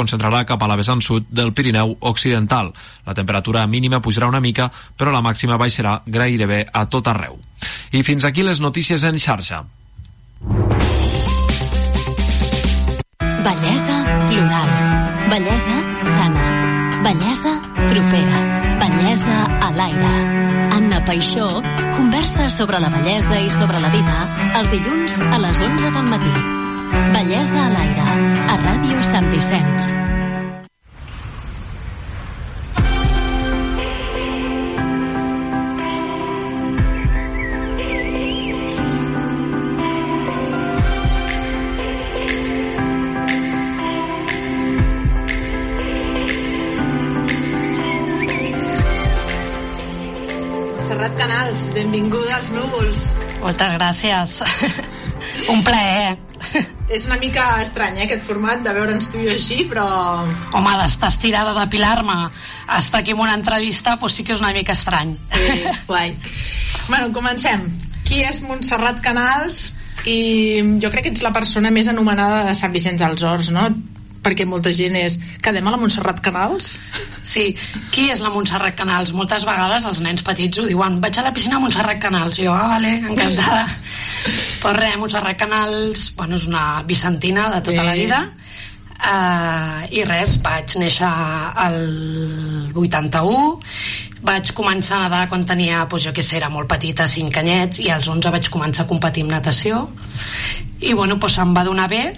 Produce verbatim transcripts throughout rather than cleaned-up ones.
concentrarà cap a la vessant sud del Pirineu Occidental. La temperatura mínima pujarà una mica, però la màxima baixarà gairebé a tot arreu. I fins aquí les notícies en xarxa. Bellesa plural, bellesa sana, bellesa propera, bellesa a l'aire. Anna Paixó conversa sobre la bellesa i sobre la vida els dilluns a les onze del matí. Bellesa a l'aire, a Ràdio Sant Vicenç. Canals, benvinguda als núvols. Moltes gràcies. Un plaer. És una mica estrany, eh, aquest format de veure'ns tu i així, però... Home, d'estar estirada, depilar-me, estar aquí en una entrevista, doncs sí que és una mica estrany. Sí, guai. Bueno, comencem. Qui és Montserrat Canals? I jo crec que ets la persona més anomenada de Sant Vicenç dels Horts, no? Perquè molta gent és... Quedem a la Montserrat Canals? Sí, qui és la Montserrat Canals? Moltes vegades els nens petits ho diuen, vaig a la piscina a Montserrat Canals. Jo, ah, vale, encantada. Però res, Montserrat Canals, bueno, és una vicentina de tota eh. la vida. Uh, I res, vaig néixer al vuitanta-u, vaig començar a nedar quan tenia, doncs jo què sé, era molt petita, cinc anyets, i als onze vaig començar a competir en natació. I bueno, doncs em va donar bé,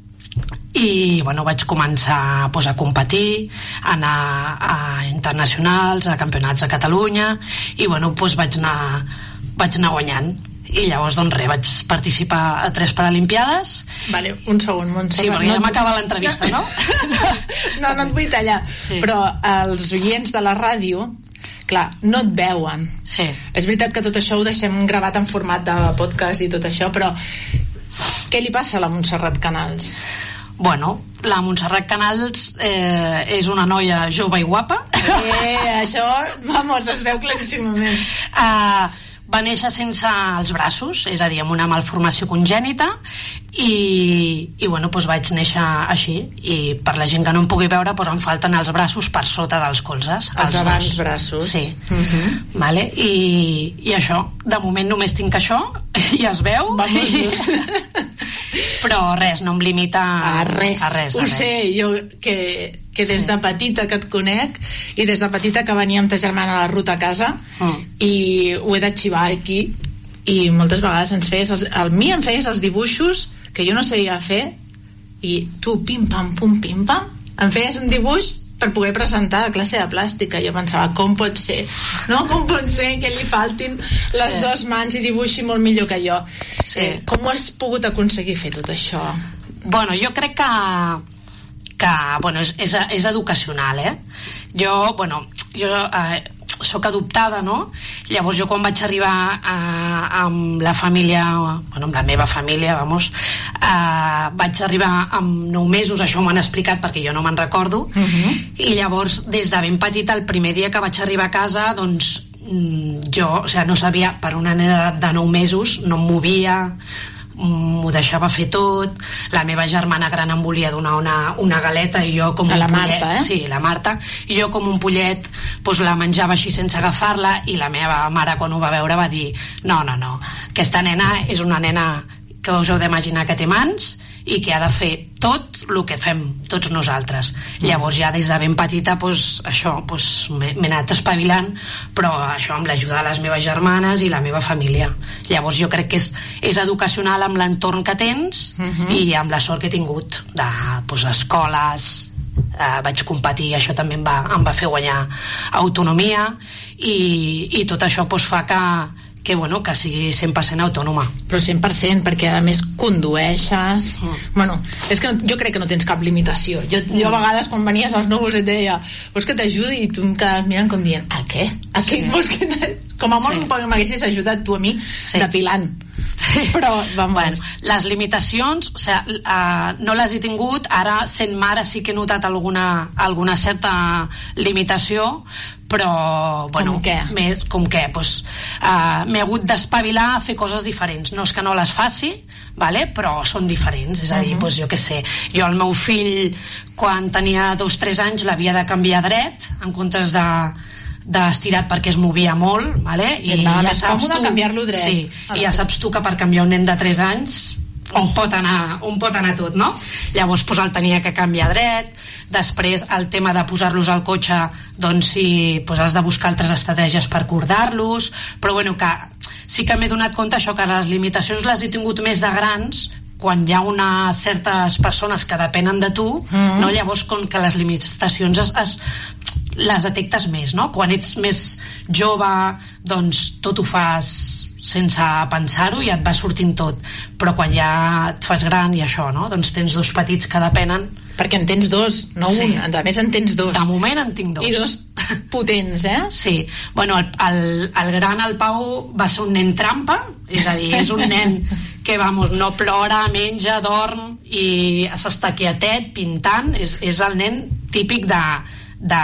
i bueno, vaig començar pues, a competir, a anar a internacionals, a campionats de Catalunya, i bueno, pues, vaig anar vaig anar guanyant, i llavors doncs res, vaig participar a tres Paralimpiades. Vale, un segon, Montserrat. Sí, perquè no ja m'acaba l'entrevista, no? no, no et vull tallar, sí. Però els oients de la ràdio, clar, no et veuen. Sí. És veritat que tot això ho deixem gravat en format de podcast i tot això, però què li passa a la Montserrat Canals? Bueno, la Montserrat Canals eh, és una noia jove i guapa. Eh, això, vamos, es veu claríssimament. Uh, va néixer sense els braços, és a dir, amb una malformació congènita, i, i bueno, doncs vaig néixer així, i per la gent que no em pugui veure, doncs em falten els braços per sota dels colzes. Els, els abans braços. Sí. Uh-huh. Vale? I, i això, de moment només tinc això, i es veu. Vamos. I... Però res, no em limita a res. A res, a Ho res. sé, jo que, que des de petita que et conec, i des de petita que venia amb ta germana a la ruta a casa, mm. i ho he d'arxivar aquí, i moltes vegades ens feies els, el mi em feies els dibuixos que jo no sabia fer, i tu pim pam pum pim pam em feies un dibuix per poder presentar a classe de plàstica. Jo pensava, com pot ser, no? Com pot ser que li faltin les sí. dues mans i dibuixi molt millor que jo? Sí. Eh, com ho has pogut aconseguir fer tot això? Bueno, jo crec que que, bueno, és, és, és educacional, eh? Jo, bueno, jo eh, soc adoptada, no? Llavors jo quan vaig arribar a, amb la família, bueno, amb la meva família, vamos, eh, vaig arribar amb nou mesos, això m'han explicat perquè jo no me'n recordo, uh-huh. I llavors des de ben petita, el primer dia que vaig arribar a casa, doncs jo, o sigui, no sabia, per una nena de nou mesos, no em movia, m'ho deixava fer tot, la meva germana gran em volia donar una, una galeta i jo com a un la pollet, Marta, eh? Sí, la Marta, i jo com un pollet doncs la menjava així sense agafar-la, i la meva mare quan ho va veure va dir no, no, no, aquesta nena és una nena que us heu d'imaginar que té mans i que ha de fer tot el que fem tots nosaltres. Mm. Llavors ja des de ben petita doncs, això, doncs, m'he anat espavilant, però això amb l'ajuda de les meves germanes i la meva família. Llavors jo crec que és, és educacional amb l'entorn que tens, mm-hmm. i amb la sort que he tingut de doncs, escoles, eh, vaig competir, això també em va, em va fer guanyar autonomia, i, i tot això doncs, fa que que, bueno, que sigui cent per cent autònoma. Però cent per cent, perquè a més condueixes, mm. bueno, és que no, jo crec que no tens cap limitació. Jo, jo a vegades quan venies als núvols et deia, vols que t'ajudi? I tu em quedaves mirant com dient, a què? A què? Sí. Vols que com a molt sí. m'haguessis ajudat tu a mi sí. depilant. Però, vamos. Bueno, les limitacions, o sigui, uh, no les he tingut, ara sent mare sí que he notat alguna, alguna certa limitació, però, bueno, com què? Més, com què? Pues, uh, m'he hagut d'espavilar a fer coses diferents. No és que no les faci, vale? Però són diferents, és a dir, uh-huh. pues, jo què sé, jo el meu fill quan tenia dos o tres anys l'havia de canviar dret en comptes de d'estirat perquè es movia molt, vale? I, I ja saps tu canviar-lo dret. Sí, i ja saps tu que per canviar un nen de tres anys on pot anar, on pot anar tot, no? Llavors pues, el tenia que canviar dret. Després el tema de posar-los al cotxe, doncs sí, pues, has de buscar altres estratègies per acordar-los, però bueno, que sí que m'he donat compte això, que les limitacions les he tingut més de grans quan hi ha unes certes persones que depenen de tu, mm. no? Llavors com que les limitacions es, es, les detectes més, no? Quan ets més jove, doncs tot ho fas sense pensar-ho i et va sortint tot, però quan ja et fas gran i això, no? Doncs tens dos petits que depenen. Perquè en tens dos, no sí. un, a més en tens dos. De moment en tinc dos. I dos potents, eh? Sí, bueno, el, el, el gran, el Pau, va ser un nen trampa, és a dir, és un nen que, vamos, no plora, menja, dorm i s'està quietet, pintant, és, és el nen típic de, de,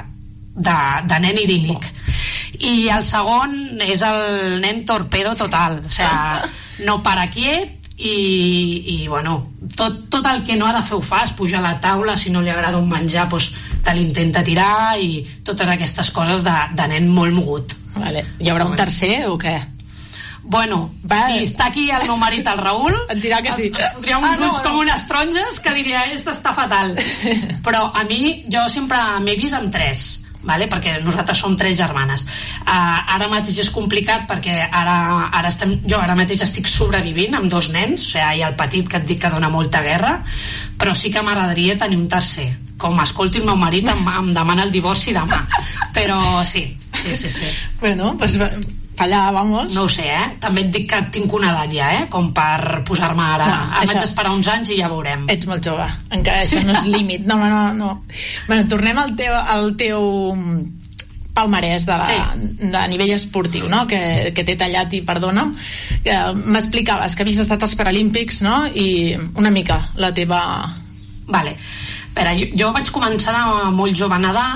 de, de nen idíl·lic. I el segon és el nen torpedo total, o sigui, no para quiet i, i bueno, tot, tot el que no ha de fer ho fa, es puja a la taula, si no li agrada un menjar doncs te l'intenta tirar i totes aquestes coses de, de nen molt mogut. Vale. Hi haurà un tercer o què? Bueno, va. Si està aquí el meu marit, el Raül, et dirà que sí. Et fotria uns ah, no, ulls no. com unes taronges que diria, esta està fatal. Però a mi, jo sempre m'he vist amb tres, vale? Perquè nosaltres som tres germanes. Uh, ara mateix és complicat perquè ara, ara estem, jo ara mateix estic sobrevivint amb dos nens, o sigui, i el petit que et dic que dona molta guerra, però sí que m'agradaria tenir un tercer. Com m'escolti el meu marit em, em demana el divorci demà. Però sí, sí, sí, sí. Bueno, pues allà, vamos. No ho sé, eh? També et dic que tinc una edat ja, eh? Com per posar-me ara. No, Em vaig esperar uns anys i ja veurem. Ets molt jove, encara això no és límit. No, no, no. Bueno, tornem al teu, al teu palmarès de, la, sí. de nivell esportiu, no? Que, que t'he tallat i perdona'm. M'explicaves que havies estat als Paralímpics, no? I una mica la teva... Vale. Espera, jo, jo vaig començar de molt jove a nedar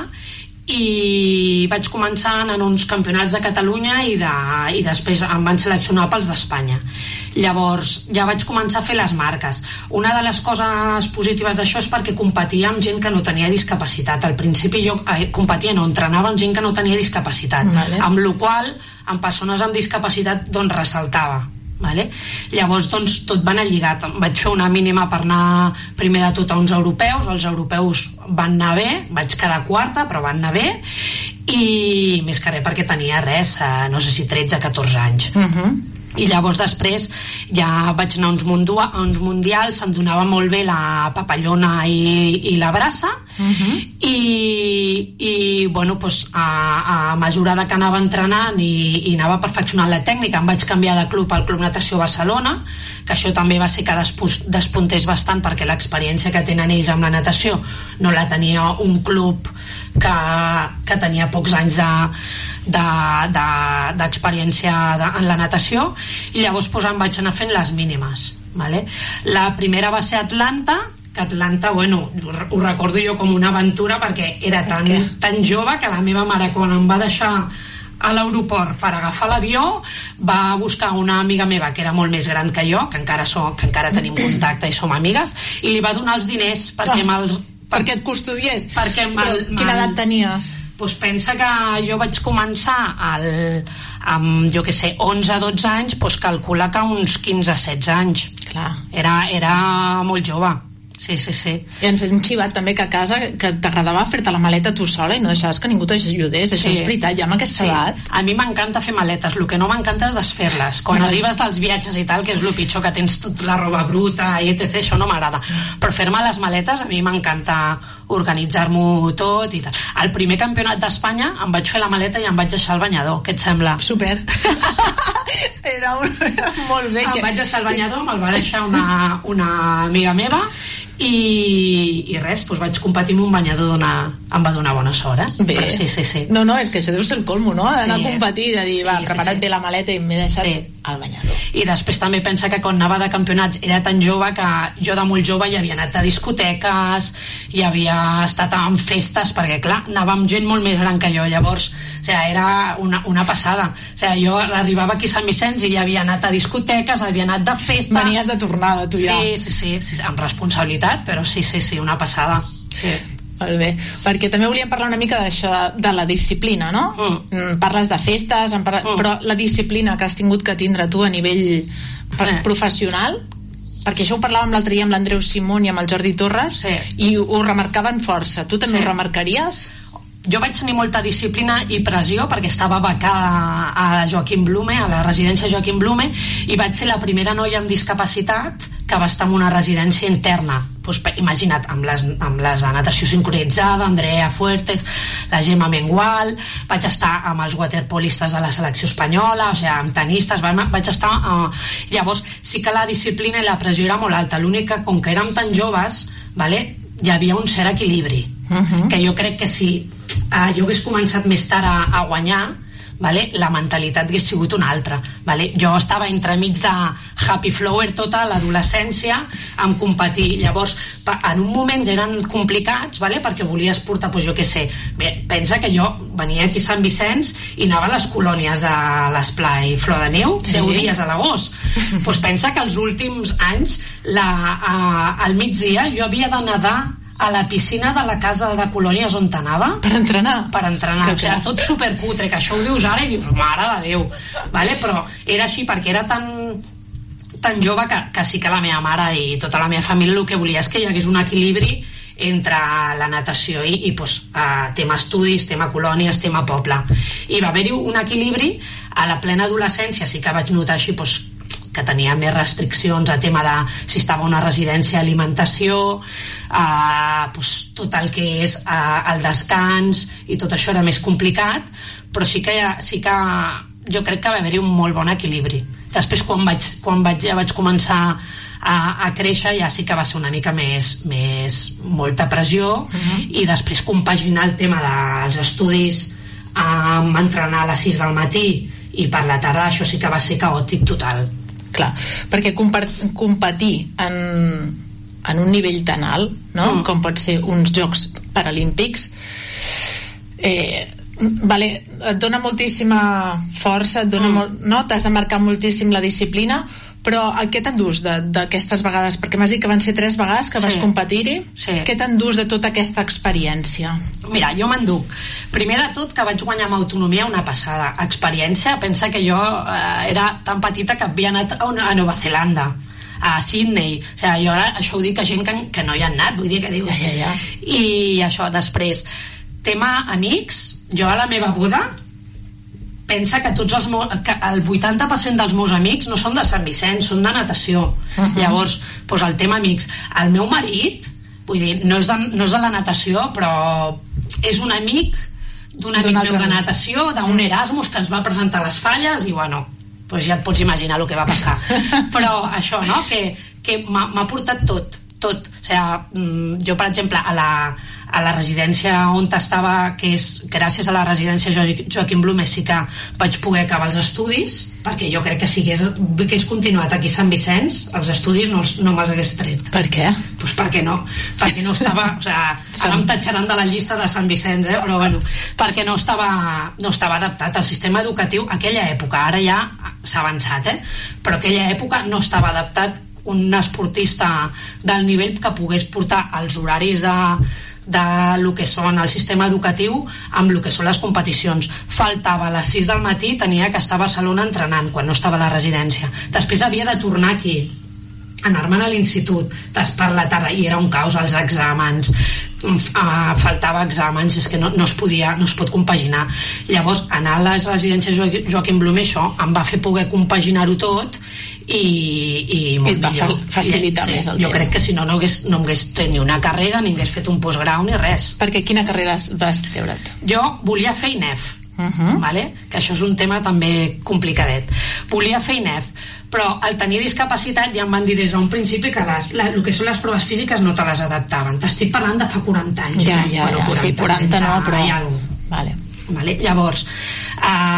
i vaig començar en uns campionats de Catalunya i, de, i després em van seleccionar pels d'Espanya. Llavors ja vaig començar a fer les marques. Una de les coses positives d'això és perquè competia amb gent que no tenia discapacitat. Al principi jo eh, competia, no, entrenava amb gent que no tenia discapacitat, vale. Amb la qual amb persones amb discapacitat doncs ressaltava. Vale? Llavors doncs tot va anar lligat. Vaig fer una mínima per anar primer de tot a uns europeus, els europeus van anar bé, vaig quedar quarta però van anar bé i més que res perquè tenia res, no sé si tretze o catorze anys. uh-huh. I llavors després ja vaig anar a uns, mundua, a uns mundials, em donava molt bé la papallona i, i la braça, uh-huh. i, i bueno, doncs, a, a mesura que anava entrenant i, i anava perfeccionant la tècnica em vaig canviar de club al Club Natació Barcelona, que això també va ser que despuntés bastant perquè l'experiència que tenen ells amb la natació no la tenia un club que, que tenia pocs anys de d'experiència de, de, de, en la natació, i llavors pues, em vaig anar fent les mínimes, vale? La primera va ser Atlanta, que Atlanta, bueno, ho recordo jo com una aventura perquè era tan, tan jove que la meva mare quan em va deixar a l'aeroport per agafar l'avió va buscar una amiga meva que era molt més gran que jo, que encara, so, que encara tenim contacte i som amigues, i li va donar els diners perquè, oh, per, perquè et custodiés. Perquè mal, quina edat tenies? Doncs pensa que jo vaig començar al, amb, jo què sé, onze o dotze anys, doncs calcula que uns quinze o setze anys. Clar. Era, era molt jove. Sí, sí, sí. I ens hem xivat també que a casa que t'agradava fer-te la maleta tu sola i no deixaves que ningú t'ajudés. Això sí. És veritat, ja amb aquesta sí. edat. A mi m'encanta fer maletes, el que no m'encanta és desfer-les. Quan arribes dels viatges i tal, que és el pitjor, que tens tota la roba bruta i et cetera, això no m'agrada. Però fer-me les maletes a mi m'encanta organitzar-m'ho tot i tal. Al primer campionat d'Espanya em vaig fer la maleta i em vaig deixar el banyador. Què et sembla? Super. Era un... molt bé. Em vaig deixar el banyador, me'l va deixar una, una amiga meva i, i res, doncs vaig competir amb un banyador d'una, em va donar bona sort, eh? Bé. Però sí, sí, sí. No, no, és que això deu ser el colmo, no? D'anar sí, a competir, de dir, sí, va, prepara't sí, sí. bé la maleta i m'he deixat... Sí. al banyador. I després també pensa que quan anava de campionats era tan jove que jo de molt jove ja havia anat a discoteques, i havia estat en festes, perquè clar, anava amb gent molt més gran que jo, llavors o sigui, era una, una passada. O sigui, jo arribava aquí a Sant Vicenç i ja havia anat a discoteques, havia anat de festa. Venies de tornada, tu ja. Sí, sí, sí, sí, amb responsabilitat, però sí, sí, sí, una passada. Sí. Molt bé, perquè també volíem parlar una mica d'això, de la disciplina, no? Mm. Parles de festes, parla... mm. però la disciplina que has tingut que tindre tu a nivell eh. professional, perquè això ho parlàvem l'altre dia amb l'Andreu Simón i amb el Jordi Torres, sí. i ho remarcaven força. Tu també sí. ho remarcaries? Jo vaig tenir molta disciplina i pressió perquè estava becada a Joaquim Blume, a la residència Joaquim Blume, i vaig ser la primera noia amb discapacitat que va estar en una residència interna. Pues, imagina't, amb les, amb les de natació sincronitzada, Andrea Fuertes, la Gemma Mengual, vaig estar amb els waterpolistes de la selecció espanyola, o sigui, amb tenistes, vaig estar... Uh, llavors, sí que la disciplina i la pressió era molt alta. L'únic que, com que érem tan joves, vale, hi havia un cert equilibri. Uh-huh. Que jo crec que si uh, jo hagués començat més tard a, a guanyar, vale, la mentalitat hagués sigut una altra, vale? Jo estava entremig de happy flower tota l'adolescència amb competir, llavors en un moments eren complicats, vale? Perquè volies portar, pues, jo què sé, bé, pensa que jo venia aquí a Sant Vicenç i anava a les colònies de l'Esplai Flor de Neu, sí. deu dies a l'agost. Pues pensa que els últims anys la, a, al migdia jo havia de nedar a la piscina de la casa de colònies on anava per entrenar, per entrenar. O sigui, tot supercutre, que això ho dius ara i dius, mare de Déu, vale? Però era així perquè era tan tan jove que, que sí que la meva mare i tota la meva família el que volia és que hi hagués un equilibri entre la natació i, i pues, uh, tema estudis, tema colònies, tema poble, i va haver-hi un equilibri. A la plena adolescència sí que vaig notar així pues, que tenia més restriccions a tema de si estava a una residència, alimentació, eh, pues, tot el que és eh, el descans i tot això era més complicat, però sí que, sí que jo crec que va haver-hi un molt bon equilibri. Després quan, vaig, quan vaig, ja vaig començar a, a créixer ja sí que va ser una mica més, més molta pressió, uh-huh. i després compaginar el tema dels estudis amb entrenar a les sis del matí i per la tarda, això sí que va ser caòtic total. Clar, perquè competir en, en un nivell tan alt, no? Mm. com pot ser uns Jocs Paralímpics, eh, vale, et dona moltíssima força, et dona mm. molt, no? T'has de marcar moltíssim la disciplina, però què t'endús d'aquestes vegades? Perquè m'has dit que van ser tres vegades que vas sí. competir-hi. Sí. Què t'endús de tota aquesta experiència? Mira, jo m'enduc primer de tot que vaig guanyar amb autonomia una passada experiència. Pensa que jo eh, era tan petita que havia anat a, una, a Nova Zelanda, a Sydney, o sigui, jo ara això ho dic a gent que, que no hi ha anat, vull dir que diu ja, ja, ja. I això, després tema amics, jo a la meva boda pensa que tots els meus, que el vuitanta per cent dels meus amics no són de Sant Vicenç, són de natació. Uh-huh. Llavors, doncs el tema amics. El meu marit, vull dir, no és de, no és de la natació, però és un amic d'un amic meu de natació, d'un Erasmus que ens va presentar les falles i, bueno, doncs ja et pots imaginar el que va passar. Però això, no?, que, que m'ha, m'ha portat tot, tot. O sigui, jo, per exemple, a la a la residència on estava, que és gràcies a la residència jo, Joaquim Blume sí que vaig poder acabar els estudis, perquè jo crec que si hagués, hagués continuat aquí a Sant Vicenç els estudis no, no me'ls hagués tret. Per què? Pues perquè no, perquè no estava, o sigui, ara em tatxaran de la llista de Sant Vicenç, eh? Però bueno, perquè no estava, no estava adaptat al sistema educatiu aquella època. Ara ja s'ha avançat, eh? Però aquella època no estava adaptat un esportista del nivell que pogués portar els horaris de de lo que són el sistema educatiu amb lo que són les competicions. Faltava a les sis del matí, tenia que estar a Barcelona entrenant quan no estava a la residència. Després havia de tornar aquí, anar-me'n a l'institut per la tarda, i era un caos, els exàmens, uh, faltava exàmens, és que no, no es podia, no es pot compaginar. Llavors anar a les residències Jo- Joaquim Blume, això em va fer poder compaginar-ho tot i, i molt et va millor. facilitar sí, més el jo tema. crec que si no no hagués, no hagués fet ni una carrera, ni hagués fet un postgrau ni res. Perquè quina carrera vas treure't? Jo volia fer I N E F, uh-huh. vale? Que això és un tema també complicadet. Volia fer I N E F, però al tenir discapacitat ja em van dir des d'un principi que les, la, el que són les proves físiques no te les adaptaven. T'estic parlant de fa quaranta anys. Ja, ja, bueno, ja. quaranta, Sí, quaranta no, però... Hi ha algú. Vale. Vale? Llavors, uh,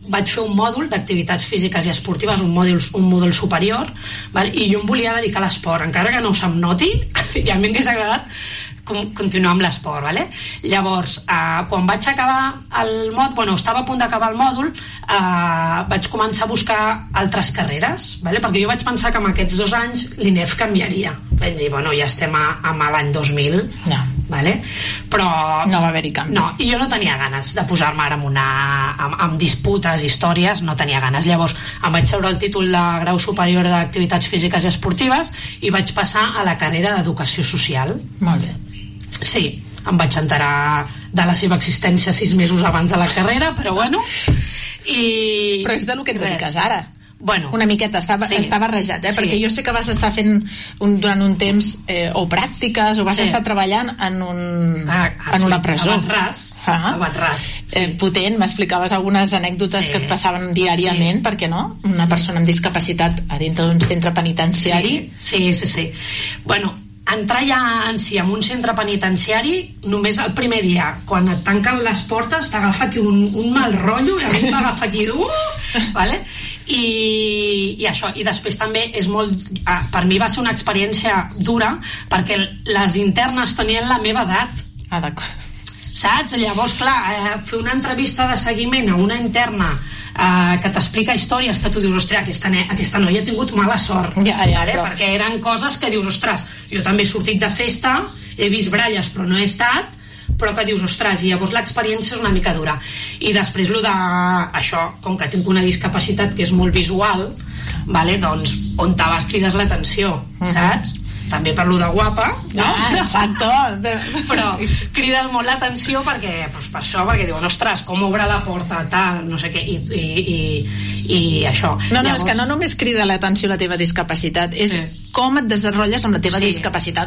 vaig fer un mòdul d'activitats físiques i esportives, un mòdul, un mòdul superior, vale? I jo em volia dedicar a l'esport, encara que no se'm noti, i a mi m'hagués agradat continuar amb l'esport, vale? Llavors, eh, quan vaig acabar el mòdul, bueno, estava a punt d'acabar el mòdul, eh, vaig començar a buscar altres carreres, vale? Perquè jo vaig pensar que en aquests dos anys l'I N E F canviaria. Vaig dir, bueno, ja estem a, a l'any dos mil, no. Vale? Però no va haver-hi canvi. No, i jo no tenia ganes de posar-me ara amb, una, amb, amb disputes, històries, no tenia ganes. Llavors em vaig treure el títol de grau superior d'activitats físiques i esportives i vaig passar a la carrera d'educació social. Molt bé. Sí, em vaig enterar de la seva existència sis mesos abans de la carrera, però bueno. I... Però és de lo que et dediques ara. Bueno, una miqueta, estava, sí. està barrejat, eh? Sí. Perquè jo sé que vas estar fent un, durant un temps eh, o pràctiques o vas sí. estar treballant en, un, ah, ah, en una presó. A Batràs. Ah. A Batràs, sí. eh, potent, m'explicaves algunes anècdotes sí. que et passaven diàriament, sí. per què no? Una sí. persona amb discapacitat a dintre d'un centre penitenciari. Sí, sí, sí, sí. Bueno, entrar ja en si en un centre penitenciari només el primer dia, quan et tanquen les portes t'agafa aquí un, un mal rotllo i a mi m'agafa aquí uh, vale? I, i això, i després també és molt, per mi va ser una experiència dura perquè les internes tenien la meva edat. Ah, d'acord. Saps? Llavors, clar, eh, fer una entrevista de seguiment a una interna eh, que t'explica històries que tu dius, ostres, aquesta, aquesta noia ha tingut mala sort, ja, ja, vale? Però... perquè eren coses que dius, ostres, jo també he sortit de festa, he vist bralles però no he estat, però que dius, ostres, i llavors l'experiència és una mica dura. I després lo de això, com que tinc una discapacitat que és molt visual, vale? Doncs on te vas crides l'atenció, mm-hmm. saps? També parlo de guapa, no? Ah, exacto. Però crides molt l'atenció perquè, doncs per això, perquè diuen, ostres, com obre la porta, tal, no sé què, i, i, i, i això. No, no, Llavors... és que no només crida l'atenció la teva discapacitat, és sí. com et desenrotlles amb la teva sí. discapacitat.